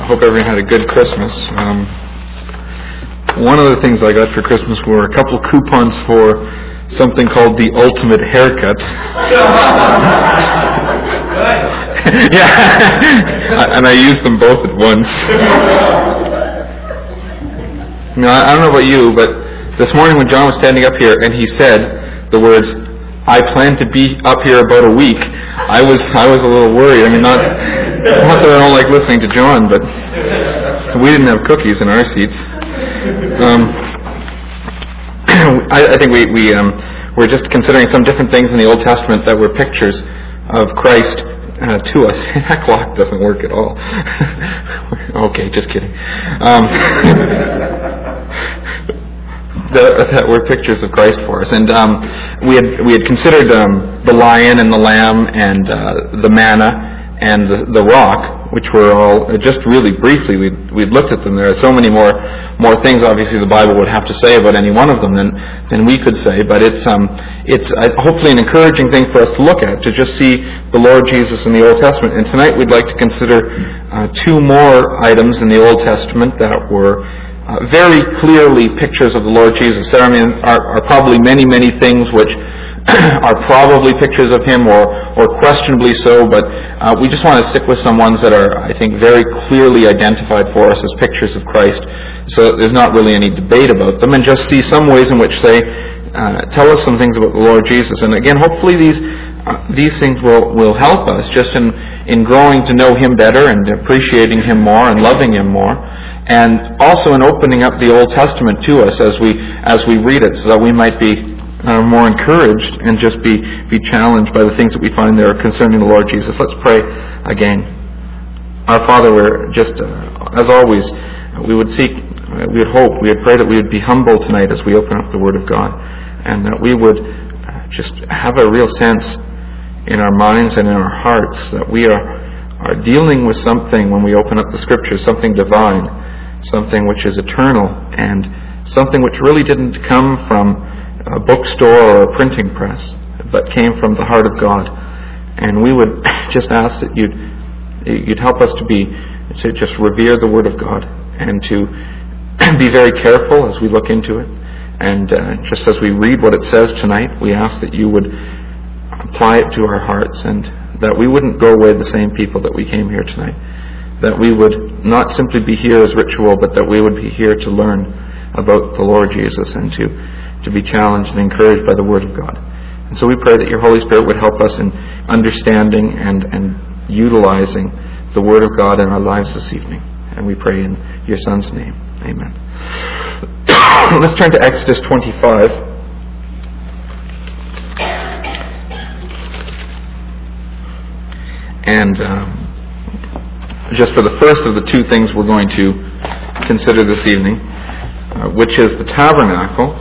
hope everyone had a good Christmas. One of the things I got for Christmas were a couple coupons for something called the Ultimate Haircut. Yeah, and I used them both at once. Now, I don't know about you, but this morning when John was standing up here and he said the words, "I plan to be up here about a week," I was a little worried. I mean, not that I don't like listening to John, but we didn't have cookies in our seats. I think we're just considering some different things in the Old Testament that were pictures of Christ to us. That clock doesn't work at all. Okay, just kidding. That were pictures of Christ for us, and we had considered the lion and the lamb and the manna and the rock, which were all just really briefly. We'd looked at them. There are so many more things. Obviously, the Bible would have to say about any one of them than we could say. But it's hopefully an encouraging thing for us to look at, to just see the Lord Jesus in the Old Testament. And tonight we'd like to consider two more items in the Old Testament that were very clearly pictures of the Lord Jesus. There, are probably many things which are probably pictures of Him or questionably so, but we just want to stick with some ones that are, I think, very clearly identified for us as pictures of Christ, so there's not really any debate about them, and just see some ways in which they tell us some things about the Lord Jesus. And again, hopefully these things will help us just in growing to know Him better and appreciating Him more and loving Him more, and also in opening up the Old Testament to us as we read it, so that we might be more encouraged and just be challenged by the things that we find there concerning the Lord Jesus. Let's pray again. Our Father, we're just, as always, we would hope, we would pray that we would be humble tonight as we open up the Word of God, and that we would just have a real sense in our minds and in our hearts that we are dealing with something when we open up the Scriptures, something divine, something which is eternal, and something which really didn't come from a bookstore or a printing press, but came from the heart of God. And we would just ask that you'd help us to just revere the Word of God, and to be very careful as we look into it. And just as we read what it says tonight, we ask that you would apply it to our hearts, and that we wouldn't go away the same people that we came here tonight. That we would not simply be here as ritual, but that we would be here to learn about the Lord Jesus and to be challenged and encouraged by the Word of God. And so we pray that your Holy Spirit would help us in understanding and utilizing the Word of God in our lives this evening. And we pray in your Son's name. Amen. Let's turn to Exodus 25. And just for the first of the two things we're going to consider this evening, which is the tabernacle.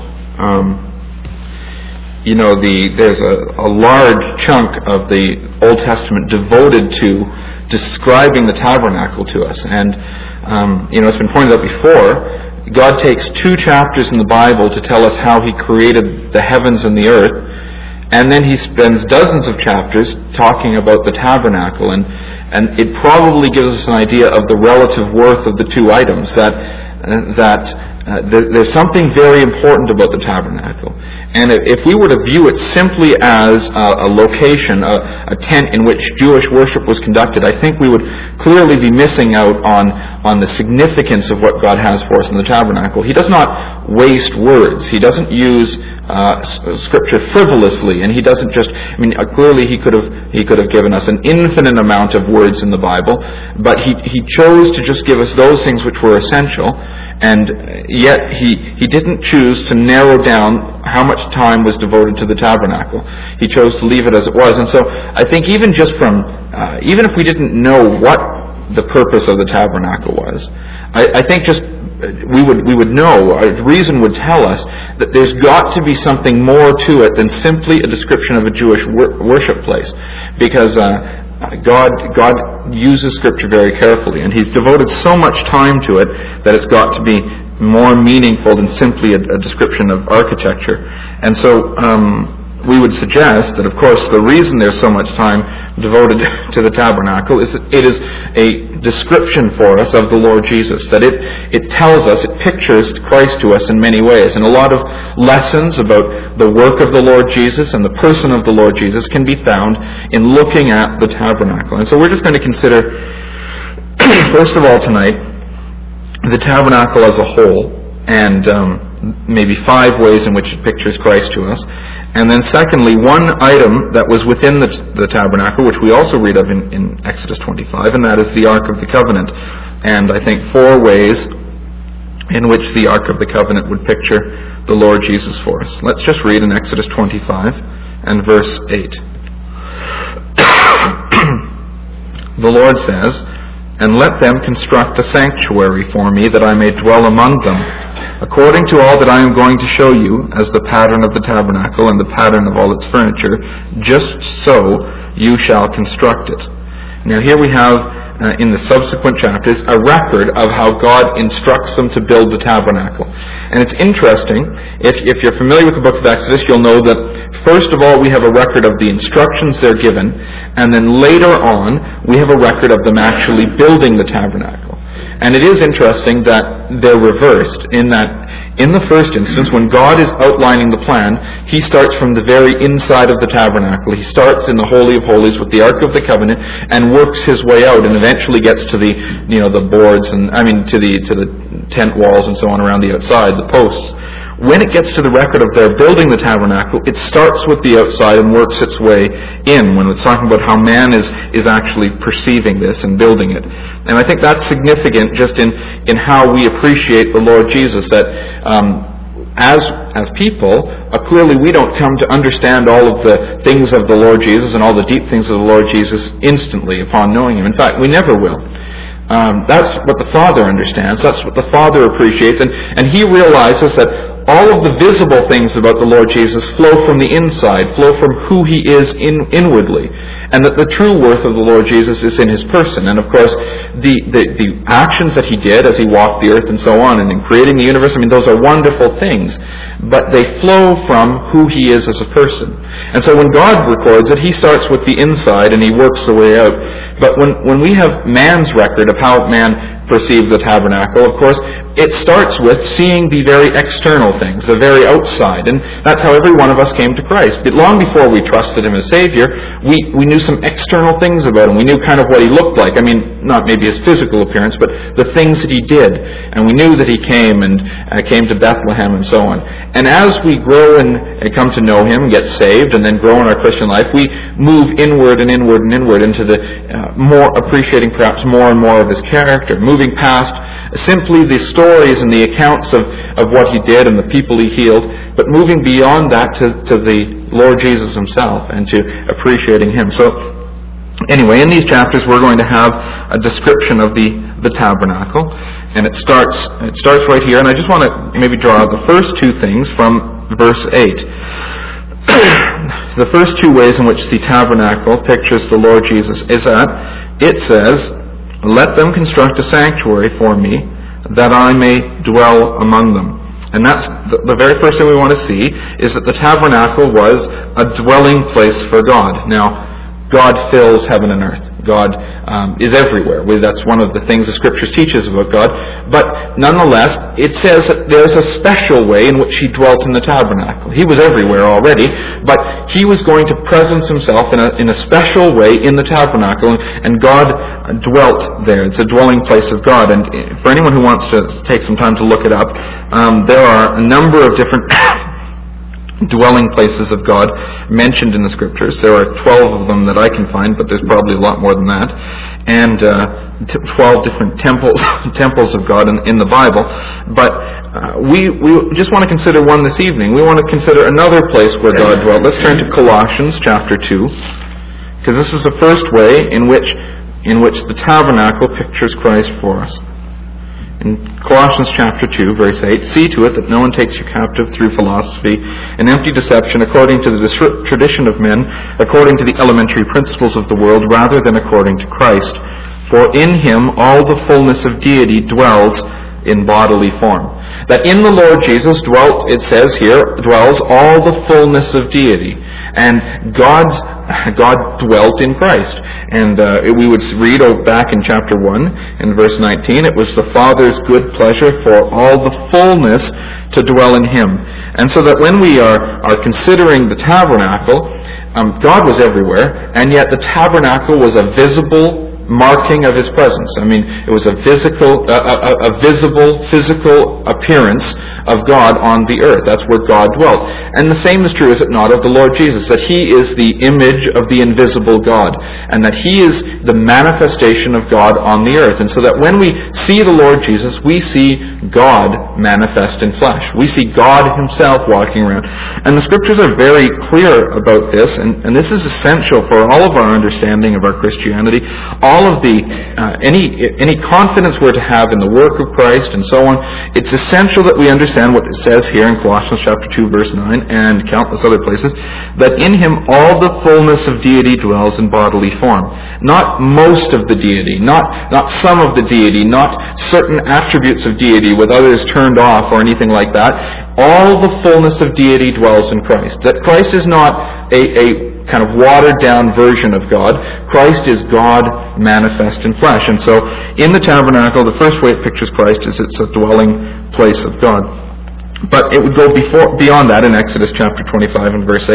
There's a large chunk of the Old Testament devoted to describing the tabernacle to us. And, it's been pointed out before, God takes 2 chapters in the Bible to tell us how He created the heavens and the earth, and then He spends dozens of chapters talking about the tabernacle, and it probably gives us an idea of the relative worth of the two items, there's something very important about the tabernacle. And if we were to view it simply as a location, a tent in which Jewish worship was conducted, I think we would clearly be missing out on the significance of what God has for us in the tabernacle. He does not waste words. He doesn't use Scripture frivolously, and He doesn't just, clearly He could have given us an infinite amount of words in the Bible, but He chose to just give us those things which were essential, and yet He didn't choose to narrow down how much time was devoted to the tabernacle. He chose to leave it as it was. And so I think even if we didn't know what the purpose of the tabernacle was, I think just we would know, reason would tell us that there's got to be something more to it than simply a description of a Jewish worship place, because God uses Scripture very carefully, and He's devoted so much time to it that it's got to be more meaningful than simply a description of architecture. And so we would suggest that, of course, the reason there's so much time devoted to the tabernacle is that it is a description for us of the Lord Jesus, that it tells us, it pictures Christ to us in many ways. And a lot of lessons about the work of the Lord Jesus and the person of the Lord Jesus can be found in looking at the tabernacle. And so we're just going to consider, first of all tonight, the tabernacle as a whole, and maybe 5 ways in which it pictures Christ to us. And then secondly, one item that was within the tabernacle, which we also read of in Exodus 25, and that is the Ark of the Covenant. And I think 4 ways in which the Ark of the Covenant would picture the Lord Jesus for us. Let's just read in Exodus 25 and verse 8. The Lord says, "And let them construct a sanctuary for me, that I may dwell among them, according to all that I am going to show you, as the pattern of the tabernacle and the pattern of all its furniture, just so you shall construct it." Now here we have, in the subsequent chapters, a record of how God instructs them to build the tabernacle. And it's interesting, if you're familiar with the book of Exodus, you'll know that first of all we have a record of the instructions they're given, and then later on we have a record of them actually building the tabernacle. And it is interesting that they're reversed, in that in the first instance, when God is outlining the plan, He starts from the very inside of the tabernacle. He starts in the Holy of Holies with the Ark of the Covenant and works His way out, and eventually gets to the boards, and to the tent walls and so on around the outside, the posts. When it gets to the record of their building the tabernacle, it starts with the outside and works its way in, when it's talking about how man is actually perceiving this and building it. And I think that's significant just in how we appreciate the Lord Jesus, that as people, clearly we don't come to understand all of the things of the Lord Jesus and all the deep things of the Lord Jesus instantly upon knowing Him. In fact, we never will. That's what the Father understands. That's what the Father appreciates. And He realizes that all of the visible things about the Lord Jesus flow from the inside, flow from who He is inwardly. And that the true worth of the Lord Jesus is in His person. And of course, the actions that He did as He walked the earth and so on, and in creating the universe, those are wonderful things. But they flow from who He is as a person. And so when God records it, He starts with the inside and He works the way out. But when we have man's record of how man perceived the tabernacle, of course, it starts with seeing the very external things, the very outside. And that's how every one of us came to Christ. But long before we trusted Him as Savior, we knew some external things about Him. We knew kind of what He looked like. Not maybe His physical appearance, but the things that He did. And we knew that He came and came to Bethlehem and so on. And as we grow and come to know Him, get saved, and then grow in our Christian life, we move inward and inward and inward into the more appreciating perhaps more and more of His character, moving past simply the stories and the accounts of what He did and the people He healed, but moving beyond that to the Lord Jesus Himself and to appreciating Him. So anyway, in these chapters we're going to have a description of the tabernacle, and it starts right here, and I just want to maybe draw out the first 2 things from verse 8. The first 2 ways in which the tabernacle pictures the Lord Jesus is that it says, "Let them construct a sanctuary for me, that I may dwell among them." And that's the very first thing we want to see, is that the tabernacle was a dwelling place for God. Now, God fills heaven and earth. God is everywhere. That's one of the things the Scriptures teach us about God. But nonetheless, it says that there's a special way in which He dwelt in the tabernacle. He was everywhere already, but He was going to presence Himself in a special way in the tabernacle, and God dwelt there. It's a dwelling place of God. And for anyone who wants to take some time to look it up, there are a number of different dwelling places of God mentioned in the Scriptures. There are 12 of them that I can find, but there's probably a lot more than that. And 12 different temples of God in the Bible. But we just want to consider one this evening. We want to consider another place where God dwelt. Let's turn to Colossians chapter 2, because this is the first way in which the tabernacle pictures Christ for us. In Colossians chapter 2, verse 8, "See to it that no one takes you captive through philosophy and empty deception, according to the tradition of men, according to the elementary principles of the world, rather than according to Christ. For in Him all the fullness of deity dwells in bodily form. That in the Lord Jesus dwelt, it says here, dwells all the fullness of deity. And God dwelt in Christ. And we would read back in chapter 1, in verse 19, it was the Father's good pleasure for all the fullness to dwell in Him. And so that when we are considering the tabernacle, God was everywhere, and yet the tabernacle was a visible marking of His presence. I mean, it was a visible, physical appearance of God on the earth. That's where God dwelt. And the same is true, is it not, of the Lord Jesus, that He is the image of the invisible God, and that He is the manifestation of God on the earth. And so that when we see the Lord Jesus, we see God manifest in flesh. We see God Himself walking around. And the Scriptures are very clear about this, and this is essential for all of our understanding of our Christianity. All of the any confidence we're to have in the work of Christ and so on, it's essential that we understand what it says here in Colossians chapter 2 verse 9 and countless other places, that in Him all the fullness of deity dwells in bodily form. Not most of the deity, not some of the deity, not certain attributes of deity with others turned off or anything like that. All the fullness of deity dwells in Christ. That Christ is not a kind of watered-down version of God. Christ is God manifest in flesh. And so, in the tabernacle, the first way it pictures Christ is it's a dwelling place of God. But it would go beyond that in Exodus chapter 25 and verse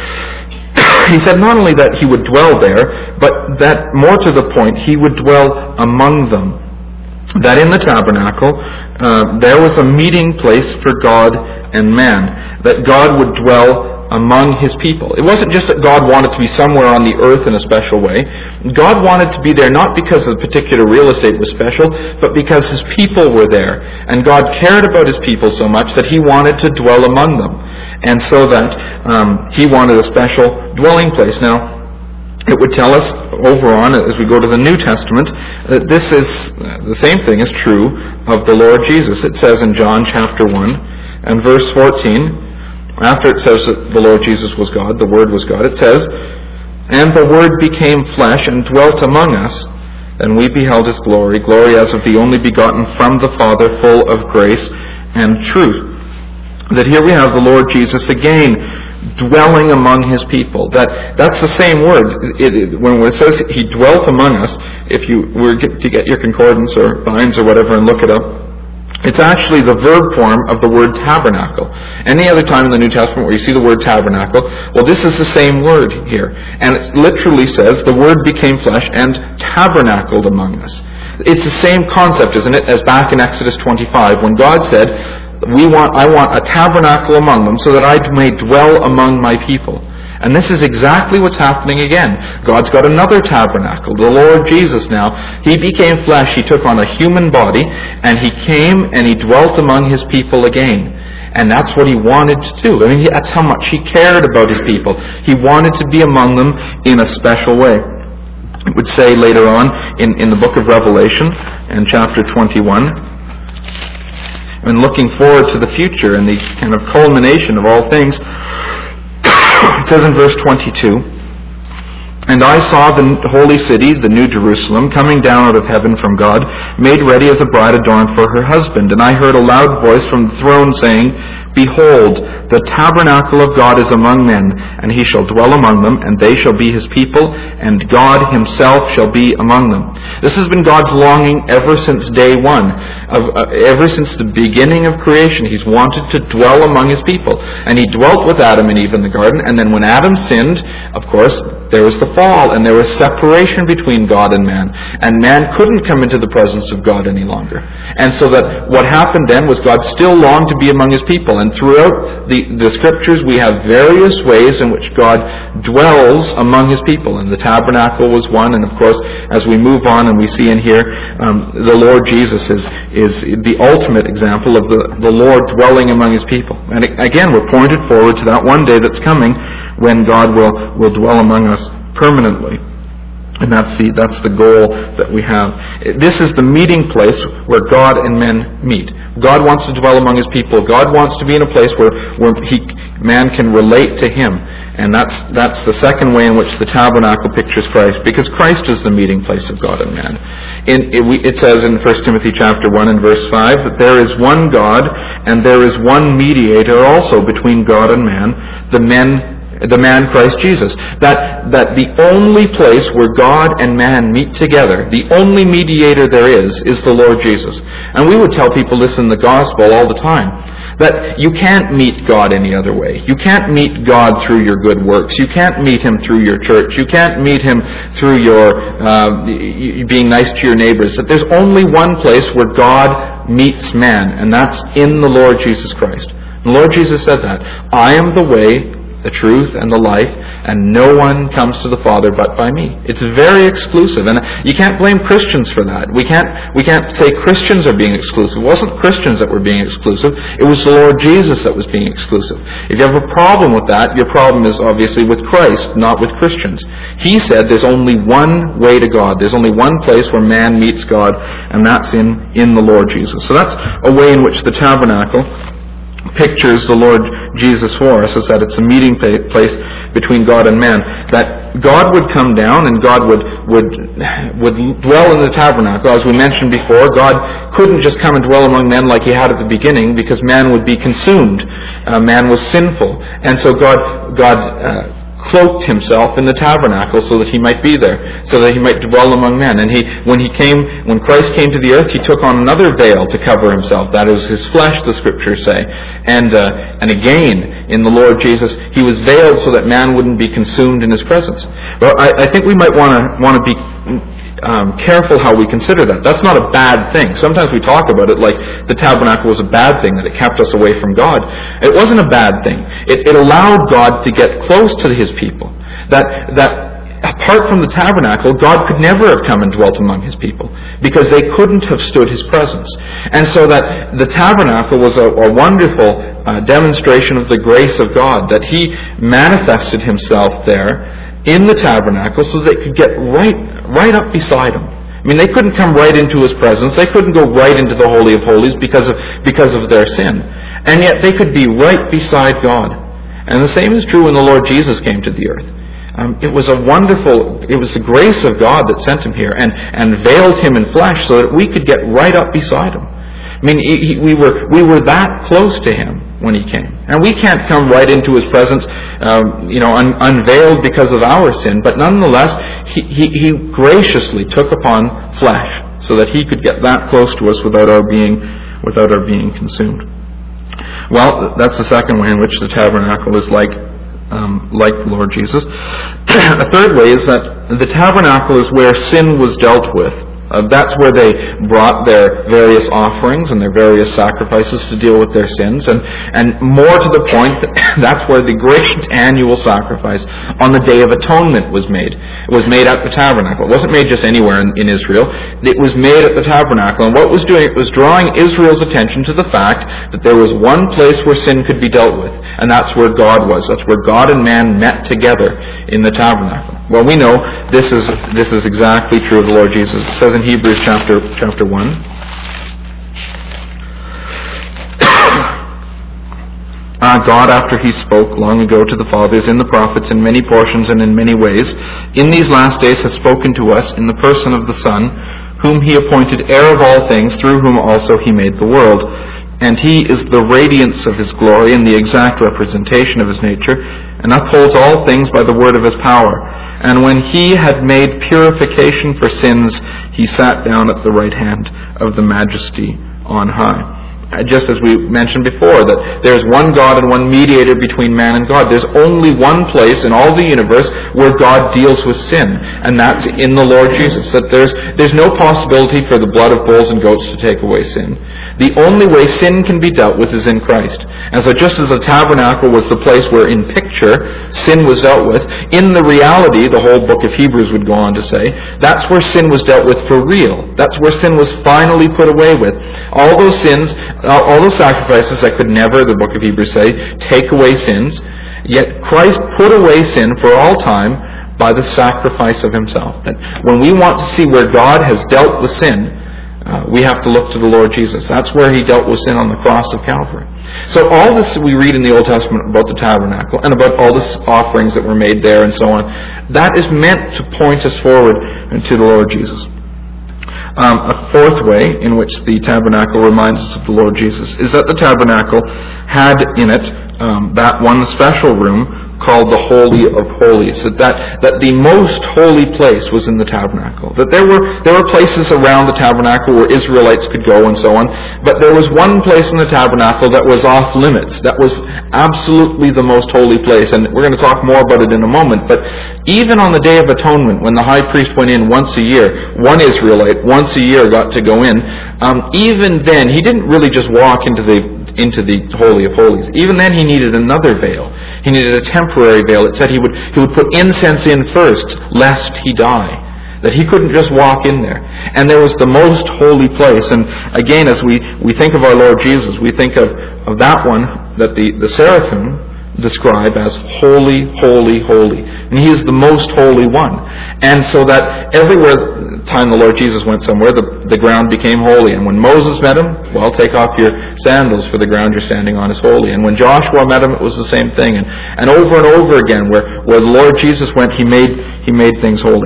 8. He said not only that He would dwell there, but that, more to the point, He would dwell among them. That in the tabernacle, there was a meeting place for God and man. That God would dwell among His people. It wasn't just that God wanted to be somewhere on the earth in a special way. God wanted to be there not because the particular real estate was special, but because His people were there. And God cared about His people so much that He wanted to dwell among them. And so that He wanted a special dwelling place. Now, it would tell us over on, as we go to the New Testament, that this is, the same thing is true of the Lord Jesus. It says in John chapter 1 and verse 14, after it says that the Lord Jesus was God, the Word was God, it says, "And the Word became flesh and dwelt among us, and we beheld His glory, glory as of the only begotten from the Father, full of grace and truth." That here we have the Lord Jesus again dwelling among His people. That's the same word. When it says He dwelt among us, if you were to get your concordance or Vines or whatever and look it up, it's actually the verb form of the word tabernacle. Any other time in the New Testament where you see the word tabernacle, well, this is the same word here. And it literally says, the Word became flesh and tabernacled among us. It's the same concept, isn't it, as back in Exodus 25, when God said, I want a tabernacle among them so that I may dwell among my people. And this is exactly what's happening again. God's got another tabernacle, the Lord Jesus now. He became flesh, He took on a human body, and He came and He dwelt among His people again. And that's what He wanted to do. I mean, that's how much He cared about His people. He wanted to be among them in a special way. It would say later on in the book of Revelation, in chapter 21, and looking forward to the future and the kind of culmination of all things, it says in verse 22, "And I saw the holy city, the new Jerusalem, coming down out of heaven from God, made ready as a bride adorned for her husband. And I heard a loud voice from the throne saying, Behold, the tabernacle of God is among men, and He shall dwell among them, and they shall be His people, and God Himself shall be among them." This has been God's longing ever since day one, ever since the beginning of creation. He's wanted to dwell among His people. And He dwelt with Adam and Eve in the garden, and then when Adam sinned, of course, there was the fall, and there was separation between God and man. And man couldn't come into the presence of God any longer. And so that what happened then was God still longed to be among His people. And throughout the Scriptures we have various ways in which God dwells among His people. And the tabernacle was one, and of course, as we move on and we see in here, the Lord Jesus is the ultimate example of the Lord dwelling among His people. And again, we're pointed forward to that one day that's coming when God will dwell among us permanently. And that's the goal that we have. This is the meeting place where God and men meet. God wants to dwell among His people. God wants to be in a place where man can relate to Him. And that's the second way in which the tabernacle pictures Christ, because Christ is the meeting place of God and man. It says in 1 Timothy chapter 1 and verse 5 that there is one God and there is one mediator also between God and man, the man Christ Jesus. That the only place where God and man meet together, the only mediator there is the Lord Jesus. And we would tell people this in the gospel all the time, that you can't meet God any other way. You can't meet God through your good works. You can't meet Him through your church. You can't meet Him through your being nice to your neighbors. That there's only one place where God meets man, and that's in the Lord Jesus Christ. The Lord Jesus said that. I am the way, the truth, and the life, and no one comes to the Father but by me. It's very exclusive, and you can't blame Christians for that. We can't say Christians are being exclusive. It wasn't Christians that were being exclusive. It was the Lord Jesus that was being exclusive. If you have a problem with that, your problem is obviously with Christ, not with Christians. He said there's only one way to God. There's only one place where man meets God, and that's in the Lord Jesus. So that's a way in which the tabernacle pictures the Lord Jesus for us, is that it's a meeting place between God and man. That God would come down and God would dwell in the tabernacle. As we mentioned before, God couldn't just come and dwell among men like He had at the beginning, because man would be consumed. Man was sinful. And so God cloaked Himself in the tabernacle so that He might be there, so that He might dwell among men. And when Christ came to the earth, He took on another veil to cover Himself. That is His flesh, the Scriptures say. And again, in the Lord Jesus, He was veiled so that man wouldn't be consumed in His presence. Well, I think we might want to be careful how we consider that. That's not a bad thing. Sometimes we talk about it like the tabernacle was a bad thing, that it kept us away from God. It wasn't a bad thing. It allowed God to get close to His people. That apart from the tabernacle, God could never have come and dwelt among His people, because they couldn't have stood His presence. And so that the tabernacle was a wonderful demonstration of the grace of God, that He manifested Himself there in the tabernacle so they could get right up beside Him. I mean, they couldn't come right into His presence. They couldn't go right into the Holy of Holies because of their sin. And yet they could be right beside God. And the same is true when the Lord Jesus came to the earth. It was the grace of God that sent Him here and veiled Him in flesh so that we could get right up beside Him. I mean, we were that close to Him when He came. And we can't come right into His presence, unveiled because of our sin, but nonetheless, He graciously took upon flesh so that He could get that close to us without our being consumed. Well, that's the second way in which the tabernacle is like the Lord Jesus. A third way is that the tabernacle is where sin was dealt with. That's where they brought their various offerings and their various sacrifices to deal with their sins. And more to the point, that's where the great annual sacrifice on the Day of Atonement was made. It was made at the tabernacle. It wasn't made just anywhere in Israel. It was made at the tabernacle. And what it was doing, it was drawing Israel's attention to the fact that there was one place where sin could be dealt with. And that's where God was. That's where God and man met together in the tabernacle. Well, we know this is exactly true of the Lord Jesus. It says in Hebrews chapter 1. God, after He spoke long ago to the fathers in the prophets in many portions and in many ways, in these last days has spoken to us in the person of the Son, whom He appointed heir of all things, through whom also He made the world. And He is the radiance of His glory and the exact representation of His nature, and upholds all things by the word of His power. And when He had made purification for sins, He sat down at the right hand of the Majesty on high. Just as we mentioned before, that there's one God and one mediator between man and God. There's only one place in all the universe where God deals with sin, and that's in the Lord Jesus. That there's no possibility for the blood of bulls and goats to take away sin. The only way sin can be dealt with is in Christ. And so just as the tabernacle was the place where in picture sin was dealt with, in the reality, the whole book of Hebrews would go on to say, that's where sin was dealt with for real. That's where sin was finally put away with. All those sins, all those sacrifices that could never, the book of Hebrews say, take away sins, yet Christ put away sin for all time by the sacrifice of himself. And when we want to see where God has dealt with sin, we have to look to the Lord Jesus. That's where he dealt with sin on the cross of Calvary. So all this we read in the Old Testament about the tabernacle and about all the offerings that were made there and so on, that is meant to point us forward to the Lord Jesus. A fourth way in which the tabernacle reminds us of the Lord Jesus is that the tabernacle had in it that one special room called the Holy of Holies. That the most holy place was in the tabernacle. That there were places around the tabernacle where Israelites could go and so on, but there was one place in the tabernacle that was off limits. That was absolutely the most holy place, and we're going to talk more about it in a moment. But even on the Day of Atonement, when the high priest went in once a year, one Israelite once a year got to go in, even then he didn't really just walk into the Holy of Holies. Even then he needed another veil. He needed a temporary veil. It said he would put incense in first, lest he die. That he couldn't just walk in there. And there was the most holy place. And again, as we think of our Lord Jesus, we think of that one that the seraphim describe as holy, holy, holy. And he is the most holy one. And so that everywhere time the Lord Jesus went somewhere, the ground became holy. And when Moses met him, well, take off your sandals, for the ground you're standing on is holy. And when Joshua met him, it was the same thing. And over again, where the Lord Jesus went, he made things holy.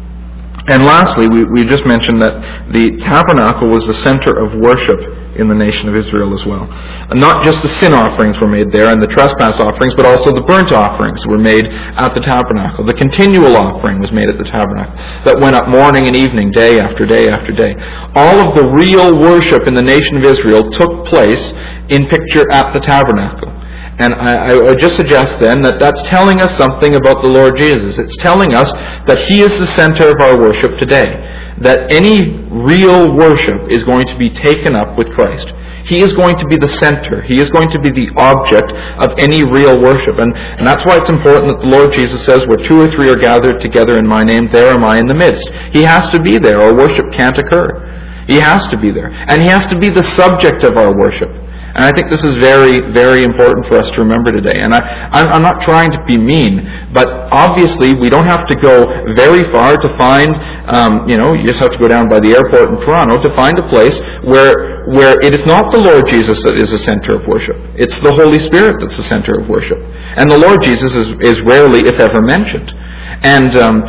And lastly, we just mentioned that the tabernacle was the center of worship in the nation of Israel as well. And not just the sin offerings were made there and the trespass offerings, but also the burnt offerings were made at the tabernacle. The continual offering was made at the tabernacle that went up morning and evening, day after day after day. All of the real worship in the nation of Israel took place in picture at the tabernacle. And I would just suggest then that that's telling us something about the Lord Jesus. It's telling us that he is the center of our worship today. That any real worship is going to be taken up with Christ. He is going to be the center. He is going to be the object of any real worship. And that's why it's important that the Lord Jesus says, where two or three are gathered together in my name, there am I in the midst. He has to be there, or worship can't occur. He has to be there. And he has to be the subject of our worship. And I think this is very, very important for us to remember today. And I'm not trying to be mean, but obviously we don't have to go very far to find, you just have to go down by the airport in Toronto to find a place where it is not the Lord Jesus that is the center of worship. It's the Holy Spirit that's the center of worship. And the Lord Jesus is rarely, if ever, mentioned. And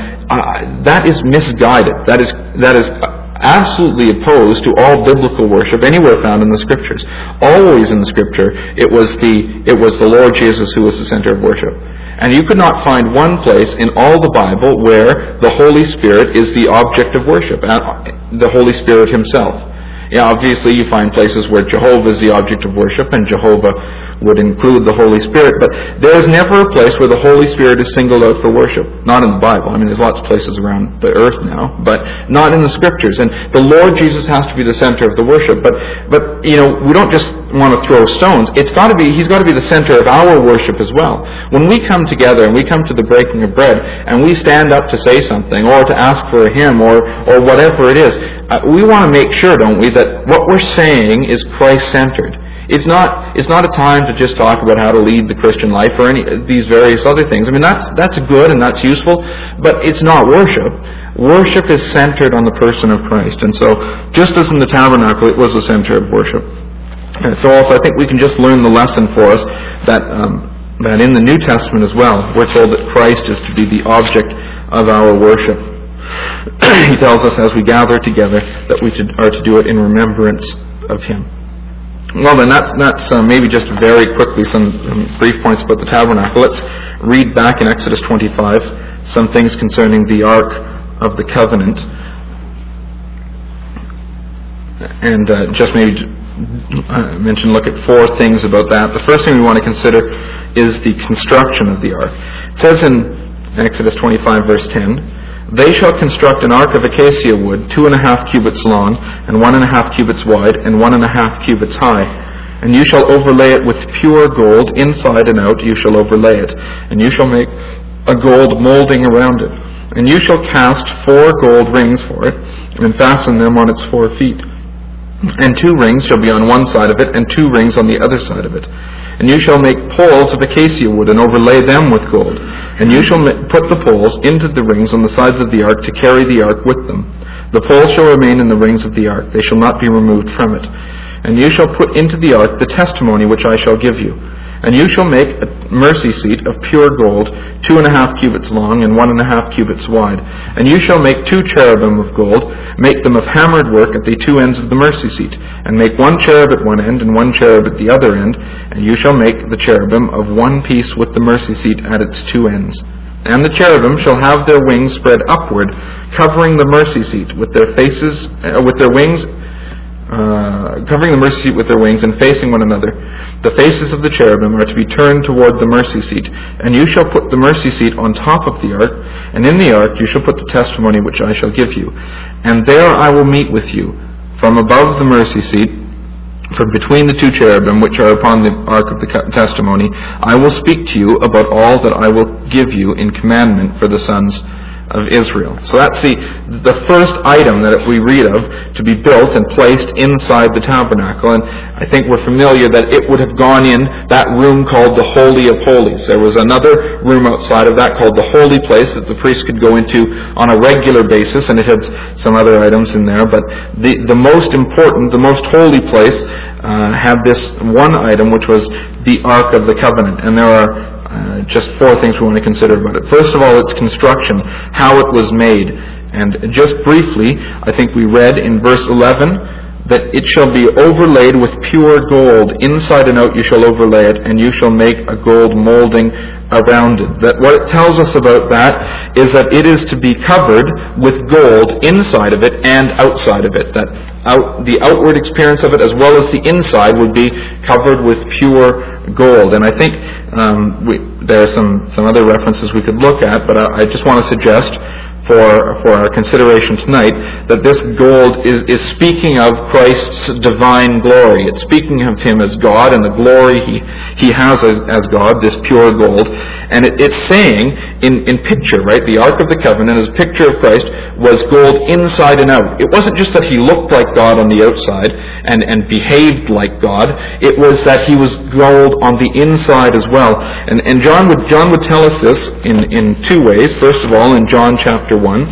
that is misguided. That is absolutely opposed to all biblical worship anywhere found in the Scriptures. Always in the Scripture, it was the Lord Jesus who was the center of worship. And you could not find one place in all the Bible where the Holy Spirit is the object of worship, the Holy Spirit himself. Yeah, obviously you find places where Jehovah is the object of worship, and Jehovah would include the Holy Spirit, but there is never a place where the Holy Spirit is singled out for worship. Not in the Bible. I mean, there's lots of places around the earth now, but not in the Scriptures. And the Lord Jesus has to be the center of the worship. But we don't just want to throw stones. He's got to be the center of our worship as well. When we come together and we come to the breaking of bread and we stand up to say something or to ask for a hymn or whatever it is, we want to make sure, don't we, that what we're saying is Christ-centered. It's not a time to just talk about how to lead the Christian life or any of these various other things. I mean, that's good and that's useful, but it's not worship. Worship is centered on the person of Christ. And so, just as in the tabernacle, it was the center of worship. And so also, I think we can just learn the lesson for us that in the New Testament as well, we're told that Christ is to be the object of our worship. He tells us as we gather together that we are to do it in remembrance of him. Well then, that's maybe just very quickly some brief points about the tabernacle. Let's read back in Exodus 25 some things concerning the Ark of the Covenant. And just maybe look at four things about that. The first thing we want to consider is the construction of the Ark. It says in Exodus 25 verse 10, "They shall construct an ark of acacia wood, 2.5 cubits long, and 1.5 cubits wide, and 1.5 cubits high. And you shall overlay it with pure gold, inside and out you shall overlay it. And you shall make a gold molding around it. And you shall cast 4 gold rings for it, and fasten them on its 4 feet. And 2 rings shall be on one side of it, and 2 rings on the other side of it. And you shall make poles of acacia wood, and overlay them with gold. And you shall put the poles into the rings on the sides of the ark, to carry the ark with them. The poles shall remain in the rings of the ark, they shall not be removed from it. And you shall put into the ark the testimony which I shall give you. And you shall make a mercy seat of pure gold, 2.5 cubits long, and 1.5 cubits wide. And you shall make 2 cherubim of gold, make them of hammered work at the 2 ends of the mercy seat, and make 1 cherub at one end, and 1 cherub at the other end. And you shall make the cherubim of one piece with the mercy seat at its 2 ends. And the cherubim shall have their wings spread upward, covering the mercy seat with their faces, with their wings, covering the mercy seat with their wings, and facing one another. The faces of the cherubim are to be turned toward the mercy seat. And you shall put the mercy seat on top of the ark, and in the ark you shall put the testimony which I shall give you. And there I will meet with you, from above the mercy seat, from between the 2 cherubim which are upon the ark of the testimony. I will speak to you about all that I will give you in commandment for the sons of Israel. So that's the first item that we read of to be built and placed inside the tabernacle. And I think we're familiar that it would have gone in that room called the Holy of Holies. There was another room outside of that called the Holy Place that the priest could go into on a regular basis, and it had some other items in there. But the most important, the most holy place had this one item, which was the Ark of the Covenant. And there are just 4 things we want to consider about it. First of all, its construction, how it was made. And just briefly, I think we read in verse 11 that it shall be overlaid with pure gold. Inside and out you shall overlay it, and you shall make a gold molding around it. That what it tells us about that is that it is to be covered with gold inside of it and outside of it. That the outward appearance of it as well as the inside would be covered with pure gold. And I think there are some other references we could look at, but I just want to suggest for our consideration tonight that this gold is speaking of Christ's divine glory. It's speaking of Him as God and the glory He has as God, this pure gold. And it's saying in picture, right? The Ark of the Covenant as a picture of Christ was gold inside and out. It wasn't just that He looked like God on the outside and behaved like God. It was that He was gold on the inside as well. And John would tell us this in 2 ways. First of all, in John chapter 1.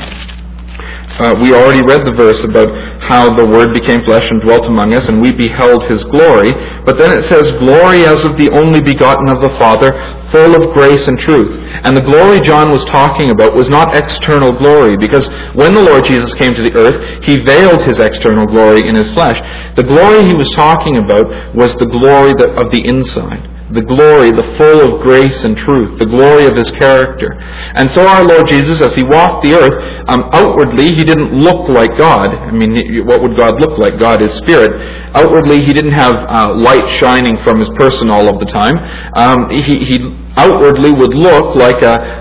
We already read the verse about how the Word became flesh and dwelt among us, and we beheld His glory. But then it says, glory as of the only begotten of the Father, full of grace and truth. And the glory John was talking about was not external glory, because when the Lord Jesus came to the earth, He veiled His external glory in His flesh. The glory He was talking about was the glory of the inside. The glory, the full of grace and truth, the glory of His character. And so our Lord Jesus, as He walked the earth, outwardly He didn't look like God. I mean, what would God look like? God is spirit. Outwardly He didn't have light shining from His person all of the time. He outwardly would look like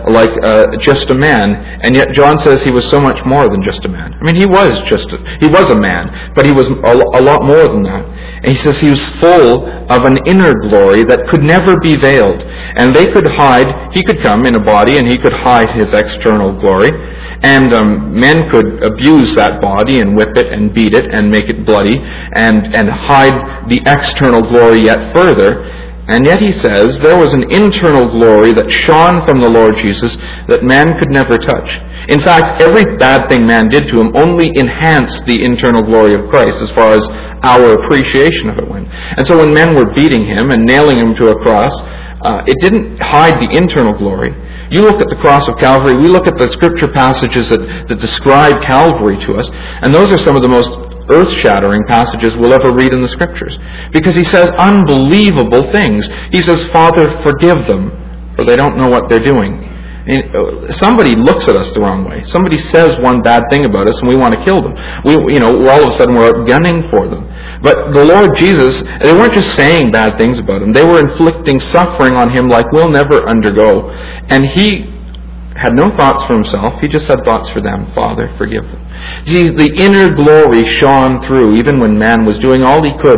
just a man, and yet John says He was so much more than just a man. I mean, He was a man, but He was a lot more than that. And He says He was full of an inner glory that could never be veiled. And He could come in a body and He could hide His external glory, and men could abuse that body and whip it and beat it and make it bloody and hide the external glory yet further. And yet He says there was an internal glory that shone from the Lord Jesus that man could never touch. In fact, every bad thing man did to Him only enhanced the internal glory of Christ as far as our appreciation of it went. And so when men were beating Him and nailing Him to a cross, it didn't hide the internal glory. You look at the cross of Calvary, we look at the scripture passages that describe Calvary to us, and those are some of the most earth-shattering passages we'll ever read in the Scriptures. Because He says unbelievable things. He says, Father, forgive them, for they don't know what they're doing. Somebody looks at us the wrong way. Somebody says one bad thing about us and we want to kill them. All of a sudden we're out gunning for them. But the Lord Jesus, they weren't just saying bad things about Him. They were inflicting suffering on Him like we'll never undergo. And He had no thoughts for Himself. He just had thoughts for them. Father, forgive them. See, the inner glory shone through, even when man was doing all he could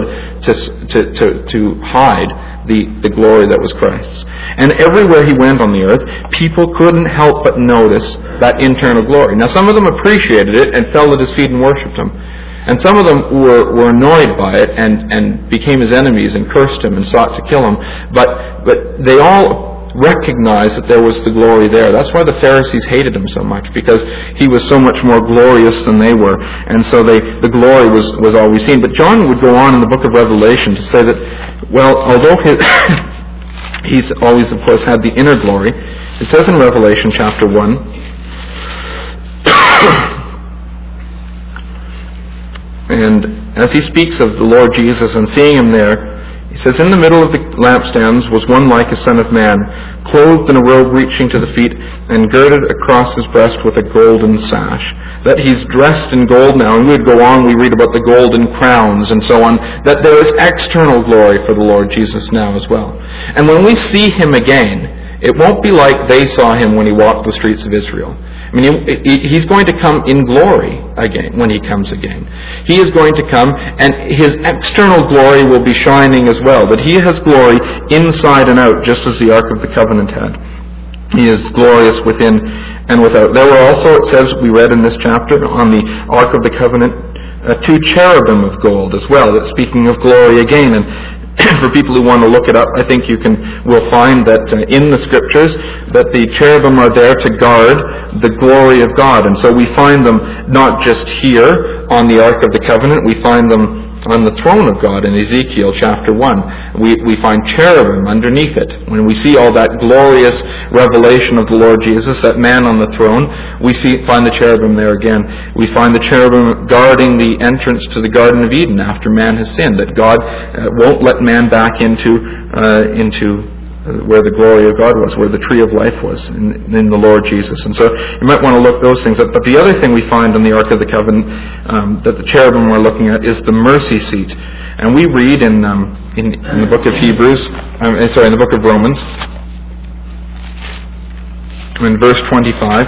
to hide the glory that was Christ's. And everywhere He went on the earth, people couldn't help but notice that internal glory. Now, some of them appreciated it and fell at His feet and worshipped Him. And some of them were annoyed by it and became his enemies and cursed him and sought to kill him. But they all recognized that there was the glory there. That's why the Pharisees hated him so much, because he was so much more glorious than they were. And so the glory was always seen. But John would go on in the book of Revelation to say that, well, although he's always, of course, had the inner glory, it says in Revelation chapter 1, and as he speaks of the Lord Jesus and seeing him there, he says, in the middle of the lampstands was one like a son of man, clothed in a robe reaching to the feet, and girded across his breast with a golden sash. That he's dressed in gold now, and we would go on, we read about the golden crowns and so on, that there is external glory for the Lord Jesus now as well. And when we see him again, it won't be like they saw him when he walked the streets of Israel. I mean, he's going to come in glory again when he comes again. He is going to come, and his external glory will be shining as well. But he has glory inside and out, just as the Ark of the Covenant had. He is glorious within and without. There were also, it says, we read in this chapter, on the Ark of the Covenant, 2 cherubim of gold as well. That's speaking of glory again. And for people who want to look it up, I think will find that in the Scriptures that the cherubim are there to guard the glory of God. And so we find them not just here on the Ark of the Covenant, we find them on the throne of God in Ezekiel chapter 1. We find cherubim underneath it. When we see all that glorious revelation of the Lord Jesus, that man on the throne, we find the cherubim there again. We find the cherubim guarding the entrance to the Garden of Eden after man has sinned, that God won't let man back into where the glory of God was, where the tree of life was in the Lord Jesus. And so you might want to look those things up. But the other thing we find on the Ark of the Covenant that the cherubim we're looking at is the mercy seat. And we read in the book of in the book of Romans, in verse 25,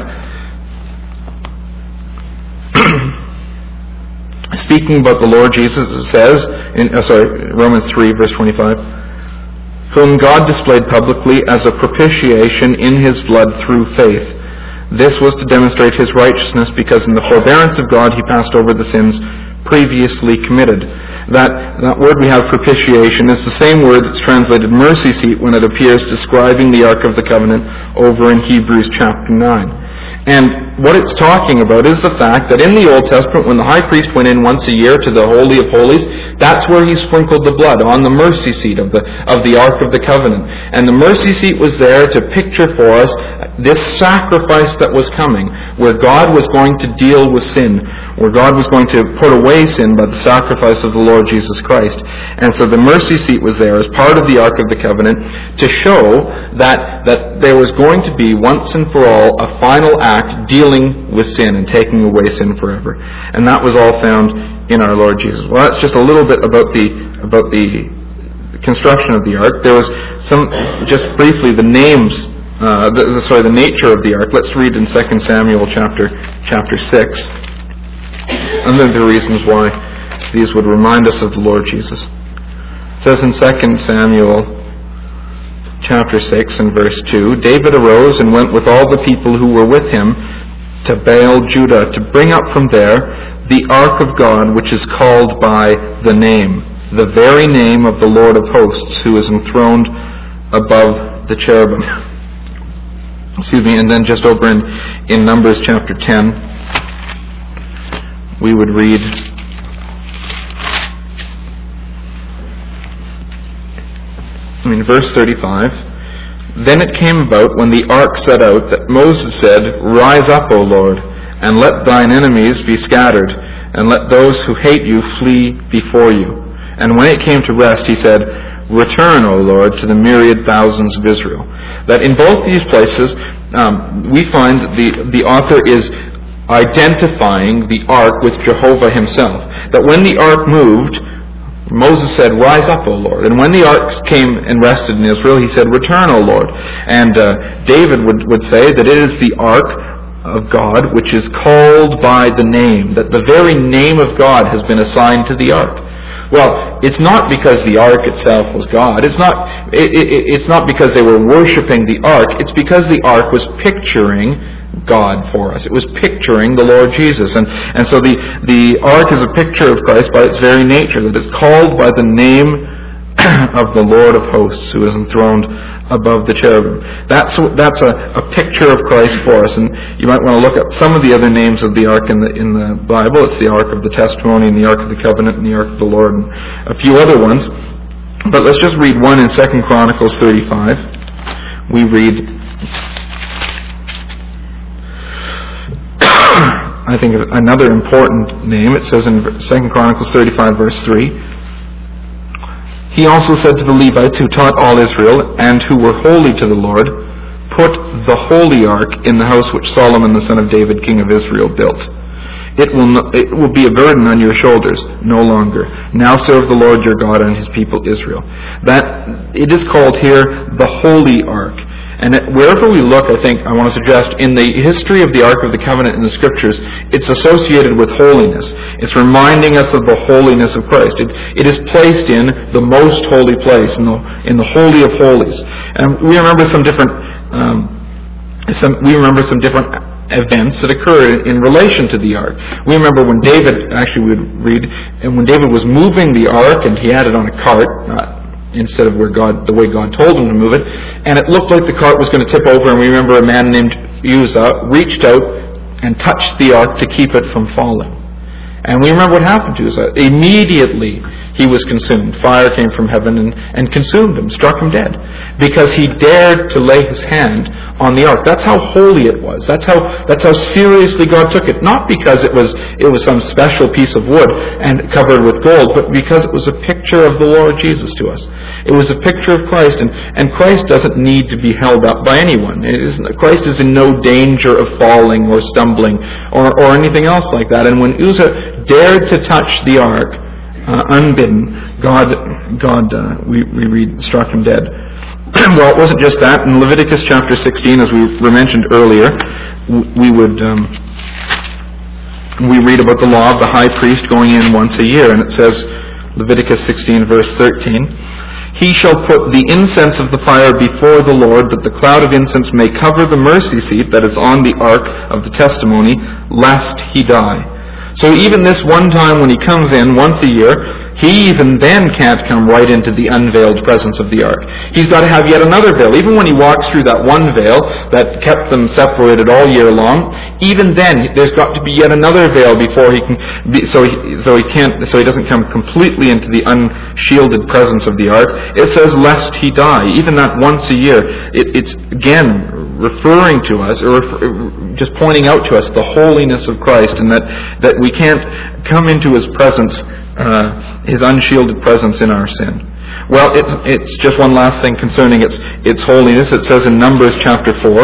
speaking about the Lord Jesus, it says, Romans 3, verse 25, whom God displayed publicly as a propitiation in his blood through faith. This was to demonstrate his righteousness, because in the forbearance of God he passed over the sins previously committed. That word we have, propitiation, is the same word that's translated mercy seat when it appears describing the Ark of the Covenant over in Hebrews chapter 9. And what it's talking about is the fact that in the Old Testament, when the high priest went in once a year to the Holy of Holies, that's where he sprinkled the blood, on the mercy seat of the Ark of the Covenant. And the mercy seat was there to picture for us this sacrifice that was coming, where God was going to deal with sin, where God was going to put away sin by the sacrifice of the Lord Jesus Christ. And so the mercy seat was there as part of the Ark of the Covenant to show that there was going to be, once and for all, a final act dealing with sin and taking away sin forever. And that was all found in our Lord Jesus. Well, that's just a little bit about the construction of the Ark. There was just briefly, the names, the nature of the Ark. Let's read in 2 Samuel chapter 6. And then the reasons why these would remind us of the Lord Jesus. It says in 2 Samuel chapter 6 and verse 2, David arose and went with all the people who were with him to Baal Judah, to bring up from there the Ark of God, which is called by the name, the very name of the Lord of hosts, who is enthroned above the cherubim. And then just over in Numbers chapter 10, we would read, verse 35, Then it came about when the ark set out that Moses said, Rise up, O Lord, and let thine enemies be scattered, and let those who hate you flee before you. And when it came to rest, he said, Return, O Lord, to the myriad thousands of Israel. That in both these places, we find that the author is identifying the ark with Jehovah himself. That when the ark moved, Moses said, Rise up, O Lord. And when the ark came and rested in Israel, he said, Return, O Lord. And David would say that it is the ark of God which is called by the name, that the very name of God has been assigned to the ark. Well, it's not because the ark itself was God. It's not because they were worshiping the ark. It's because the ark was picturing God for us. It was picturing the Lord Jesus. And so the ark is a picture of Christ by its very nature, that it's called by the name of the Lord of hosts, who is enthroned above the cherubim. That's a picture of Christ for us. And you might want to look at some of the other names of the ark in the Bible. It's the Ark of the Testimony, and the Ark of the Covenant, and the Ark of the Lord, and a few other ones. But let's just read one in 2 Chronicles 35. We read, I think, another important name. It says in 2 Chronicles 35, verse 3, "He also said to the Levites who taught all Israel, and who were holy to the Lord, put the holy ark in the house which Solomon the son of David, king of Israel, built. It will be a burden on your shoulders no longer. Now serve the Lord your God and his people Israel." That it is called here the holy ark. And wherever we look, I think, I want to suggest, in the history of the Ark of the Covenant in the Scriptures, it's associated with holiness. It's reminding us of the holiness of Christ. It is placed in the most holy place, in the Holy of Holies. And we remember some different events that occurred in relation to the ark. We remember when David, actually we would read, and when David was moving the ark, and he had it on a cart, instead of the way God told him to move it, and it looked like the cart was going to tip over, and we remember a man named Uzzah reached out and touched the ark to keep it from falling. And we remember what happened to Uzzah. Immediately he was consumed. Fire came from heaven and consumed him, struck him dead, because he dared to lay his hand on the ark. That's how holy it was. That's how seriously God took it. Not because it was some special piece of wood and covered with gold, but because it was a picture of the Lord Jesus to us. It was a picture of Christ, and Christ doesn't need to be held up by anyone. Christ is in no danger of falling or stumbling or anything else like that. And when Uzzah dared to touch the ark unbidden, God, we read, struck him dead. Well, it wasn't just that. In Leviticus chapter 16, as we mentioned earlier, we read about the law of the high priest going in once a year, and it says, Leviticus 16, verse 13, "He shall put the incense of the fire before the Lord, that the cloud of incense may cover the mercy seat that is on the ark of the testimony, lest he die." So even this one time when he comes in once a year, he even then can't come right into the unveiled presence of the ark. He's got to have yet another veil. Even when he walks through that one veil that kept them separated all year long, even then there's got to be yet another veil before he can be, so he doesn't come completely into the unshielded presence of the ark. It says lest he die. Even that once a year, it's again referring to us, or just pointing out to us the holiness of Christ, and that we can't come into his presence, his unshielded presence, in our sin. Well, it's just one last thing concerning its holiness. It says in Numbers chapter 4,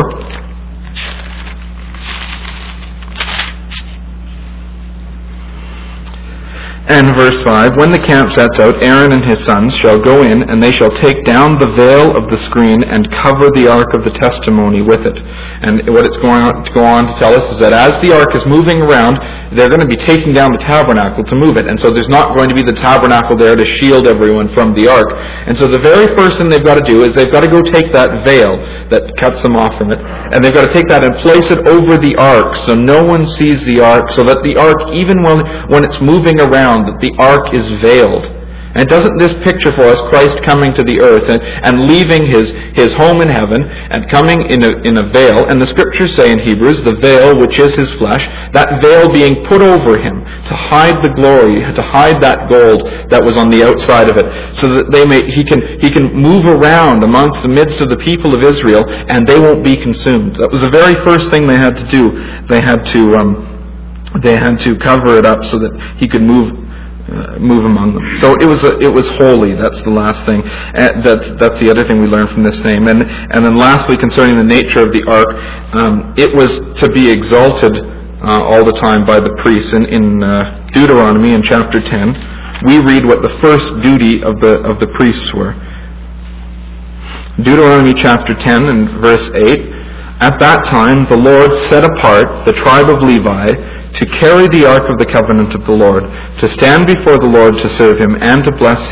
and verse 5, "When the camp sets out, Aaron and his sons shall go in, and they shall take down the veil of the screen and cover the ark of the testimony with it." And what it's going on to tell us is that as the ark is moving around, they're going to be taking down the tabernacle to move it. And so there's not going to be the tabernacle there to shield everyone from the ark. And so the very first thing they've got to do is they've got to go take that veil that cuts them off from it, and they've got to take that and place it over the ark so no one sees the ark, so that the ark, even when it's moving around, that the ark is veiled. And doesn't this picture for us Christ coming to the earth and leaving his home in heaven and coming in a veil? And the scriptures say in Hebrews, the veil which is his flesh, that veil being put over him to hide the glory, to hide that gold that was on the outside of it, so that he can move around amongst the midst of the people of Israel, and they won't be consumed. That was the very first thing they had to do. They had to cover it up so that he could move among them. So it was holy. That's the last thing. That's the other thing we learn from this name. And then lastly, concerning the nature of the ark, it was to be exalted all the time by the priests. In Deuteronomy in chapter 10, we read what the first duty of the priests were. Deuteronomy chapter 10 and verse 8. At that time the Lord set apart the tribe of Levi to carry the ark of the covenant of the Lord, to stand before the Lord to serve him, and to bless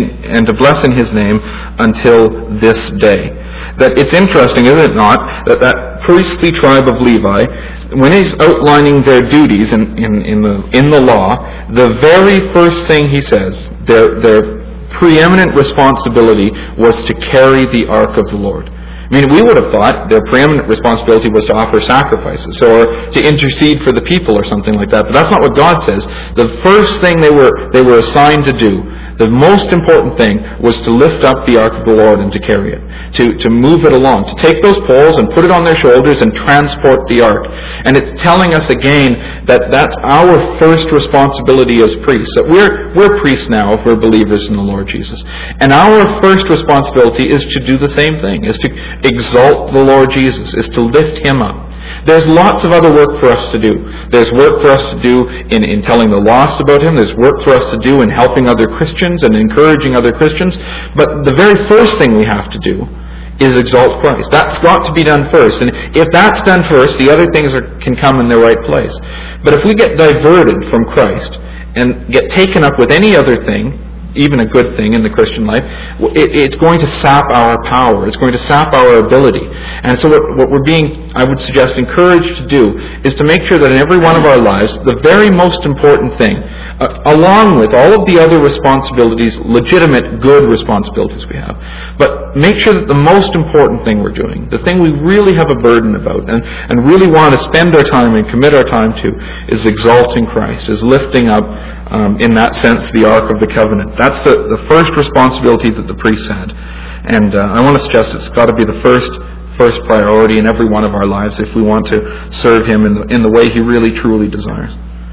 in his name until this day. That it's interesting, is it not, that priestly tribe of Levi, when he's outlining their duties in the law, the very first thing he says, their preeminent responsibility was to carry the ark of the Lord. I mean, we would have thought their preeminent responsibility was to offer sacrifices or to intercede for the people or something like that. But that's not what God says. The first thing they were assigned to do, the most important thing, was to lift up the ark of the Lord and to carry it, to move it along, to take those poles and put it on their shoulders and transport the ark. And it's telling us again that that's our first responsibility as priests. That we're priests now if we're believers in the Lord Jesus. And our first responsibility is to do the same thing, is to exalt the Lord Jesus, is to lift him up. There's lots of other work for us to do. There's work for us to do in telling the lost about him. There's work for us to do in helping other Christians and encouraging other Christians. But the very first thing we have to do is exalt Christ. That's got to be done first. And if that's done first, the other things can come in their right place. But if we get diverted from Christ and get taken up with any other thing, even a good thing in the Christian life, it's going to sap our power. It's going to sap our ability. And so what we're being, I would suggest, encouraged to do is to make sure that in every one of our lives, the very most important thing, along with all of the other responsibilities, legitimate, good responsibilities we have, but make sure that the most important thing we're doing, the thing we really have a burden about and really want to spend our time and commit our time to, is exalting Christ, is lifting up, in that sense, the Ark of the Covenant. That's the first responsibility that the priests had. And I want to suggest it's got to be the first priority in every one of our lives if we want to serve him in the way he really, truly desires.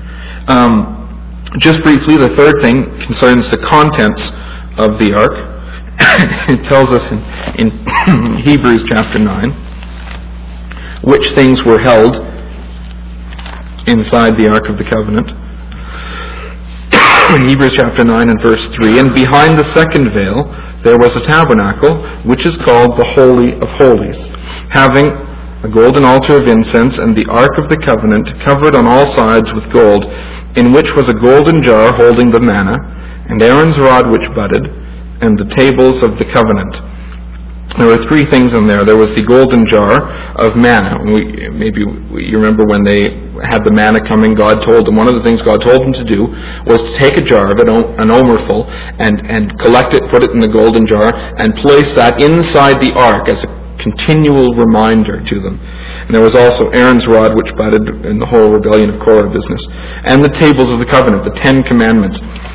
Just briefly, the third thing concerns the contents of the Ark. It tells us in Hebrews chapter 9 which things were held inside the Ark of the Covenant. In Hebrews chapter 9 and verse 3, and behind the second veil there was a tabernacle, which is called the Holy of Holies, having a golden altar of incense, and the Ark of the Covenant covered on all sides with gold, in which was a golden jar holding the manna, and Aaron's rod which budded, and the tables of the covenant. There were three things in there. There was the golden jar of manna. Maybe you remember when they had the manna coming, God told them, one of the things God told them to do was to take a jar of it, an omerful, and collect it, put it in the golden jar, and place that inside the ark as a continual reminder to them. And there was also Aaron's rod which budded in the whole rebellion of Korah business. And the tables of the covenant, the 10 Commandments.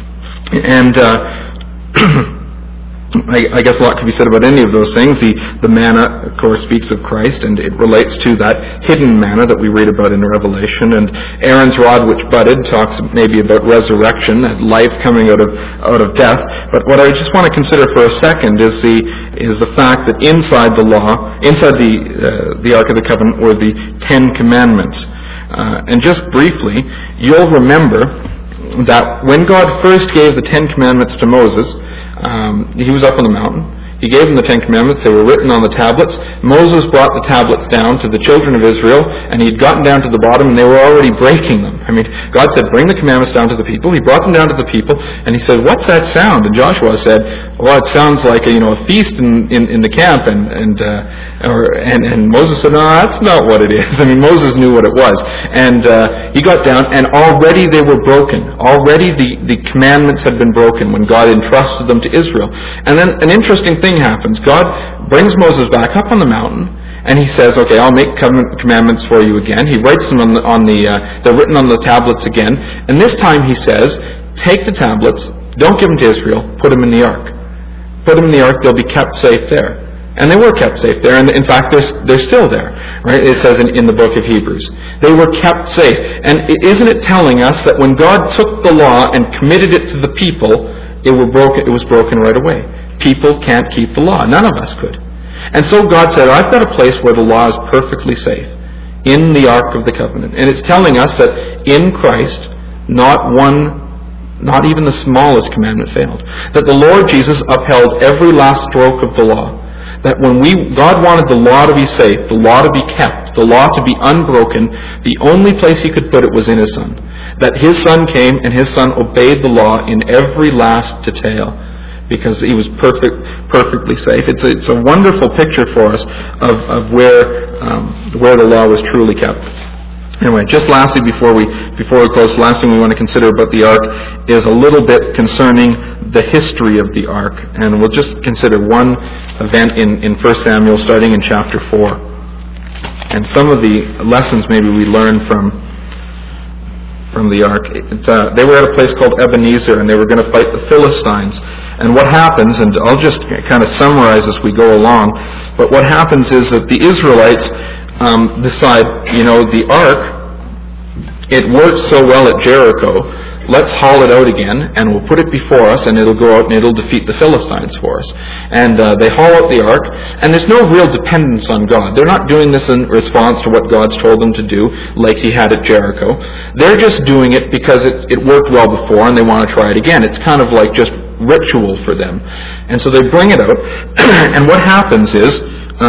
And I guess a lot could be said about any of those things. The manna, of course, speaks of Christ, and it relates to that hidden manna that we read about in Revelation. And Aaron's rod, which budded, talks maybe about resurrection, that life coming out of death. But what I just want to consider for a second is the fact that inside the law, inside the Ark of the Covenant, were the 10 Commandments. And just briefly, you'll remember that when God first gave the 10 Commandments to Moses, he was up on the mountain. He gave them the 10 Commandments. They were written on the tablets. Moses brought the tablets down to the children of Israel, and he'd gotten down to the bottom, and they were already breaking them. I mean, God said, bring the commandments down to the people. He brought them down to the people, and he said, what's that sound? And Joshua said, well, it sounds like a feast in the camp. And Moses said, no, that's not what it is. I mean, Moses knew what it was. And he got down, and already they were broken. Already the commandments had been broken when God entrusted them to Israel. And then an interesting thing happens. God brings Moses back up on the mountain, and he says, okay, I'll make commandments for you again. He writes them they're written on the tablets again. And this time he says, take the tablets, don't give them to Israel, put them in the ark. Put them in the ark, they'll be kept safe there. And they were kept safe there, and in fact they're still there. Right? It says in the book of Hebrews. They were kept safe. And isn't it telling us that when God took the law and committed it to the people, it was broken right away. People can't keep the law. None of us could. And so God said, I've got a place where the law is perfectly safe, in the Ark of the Covenant. And it's telling us that in Christ, not even the smallest commandment failed. That the Lord Jesus upheld every last stroke of the law. that when God wanted the law to be safe, the law to be kept, the law to be unbroken, the only place he could put it was in his Son. That his Son came and his Son obeyed the law in every last detail, because he was perfectly safe. It's a wonderful picture for us of where the law was truly kept. Anyway, just lastly, before we close, the last thing we want to consider about the ark is a little bit concerning the history of the ark. And we'll just consider one event in 1 Samuel, starting in chapter 4. And some of the lessons maybe we learn from the ark. They were at a place called Ebenezer, and they were going to fight the Philistines. And what happens, and I'll just kind of summarize as we go along, but what happens is that the Israelites decide, the ark, it worked so well at Jericho, let's haul it out again, and we'll put it before us, and it'll go out and it'll defeat the Philistines for us. And they haul out the ark, and there's no real dependence on God. They're not doing this in response to what God's told them to do, like he had at Jericho. They're just doing it because it worked well before, and they want to try it again. It's kind of like just ritual for them. And so they bring it out, and what happens is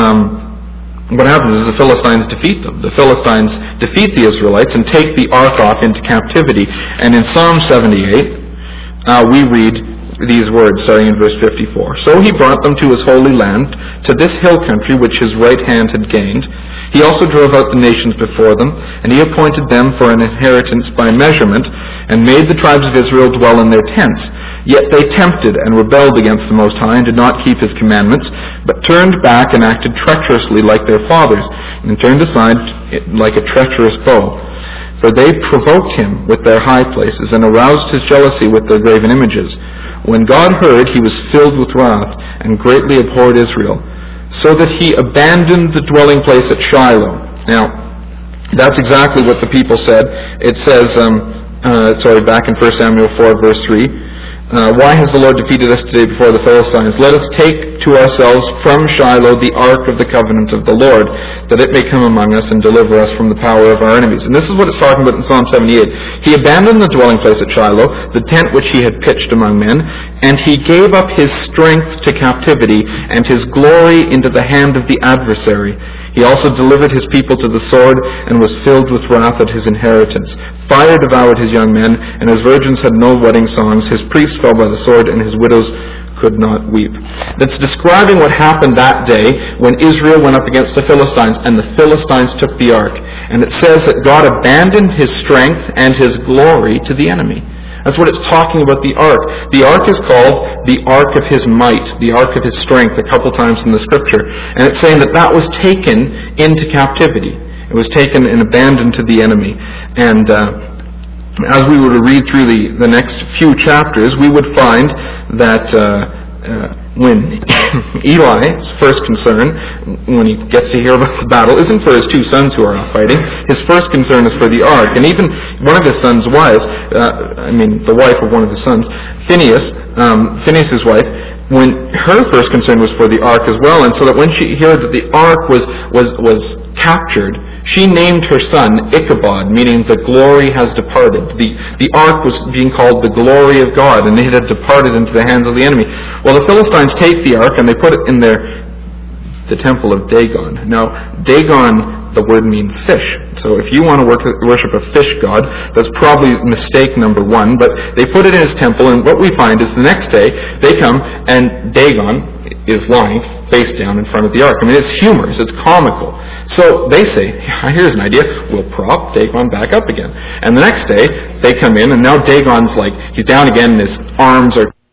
the Philistines defeat them. The Philistines defeat the Israelites and take the ark off into captivity. And in Psalm 78, we read these words, starting in verse 54. So he brought them to his holy land, to this hill country which his right hand had gained. He also drove out the nations before them, and he appointed them for an inheritance by measurement, and made the tribes of Israel dwell in their tents. Yet they tempted and rebelled against the Most High, and did not keep his commandments, but turned back and acted treacherously like their fathers, and turned aside like a treacherous bow. For they provoked him with their high places, and aroused his jealousy with their graven images. When God heard, he was filled with wrath, and greatly abhorred Israel, so that he abandoned the dwelling place at Shiloh. Now, that's exactly what the people said. It says, back in 1 Samuel 4, verse 3, why has the Lord defeated us today before the Philistines? Let us take to ourselves from Shiloh the ark of the covenant of the Lord, that it may come among us and deliver us from the power of our enemies. And this is what it's talking about in Psalm 78. He abandoned the dwelling place at Shiloh, the tent which he had pitched among men, and he gave up his strength to captivity, and his glory into the hand of the adversary. He also delivered his people to the sword, and was filled with wrath at his inheritance. Fire devoured his young men, and his virgins had no wedding songs. His priests fell by the sword, and his widows could not weep. That's describing what happened that day when Israel went up against the Philistines, and the Philistines took the ark. And it says that God abandoned his strength and his glory to the enemy. That's what it's talking about the ark. The ark is called the ark of his might, the ark of his strength, a couple times in the scripture. And it's saying that was taken into captivity. It was taken and abandoned to the enemy. And as we were to read through the next few chapters, we would find that when Eli's first concern, when he gets to hear about the battle, isn't for his two sons who are out fighting. His first concern is for the ark. And even one of his sons' wives, the wife of one of his sons, Phinehas' wife, when her first concern was for the ark as well, and so that when she heard that the ark was captured, she named her son Ichabod, meaning the glory has departed. The ark was being called the glory of God, and it had departed into the hands of the enemy. Well, the Philistines take the ark and they put it in the temple of Dagon. Now, Dagon, the word means fish. So if you want to worship a fish god, that's probably mistake number one. But they put it in his temple, and what we find is the next day they come and Dagon is lying face down in front of the ark. It's humorous, it's comical. So they say, here's an idea, we'll prop Dagon back up again. And the next day they come in, and now Dagon's he's down again, and his arms are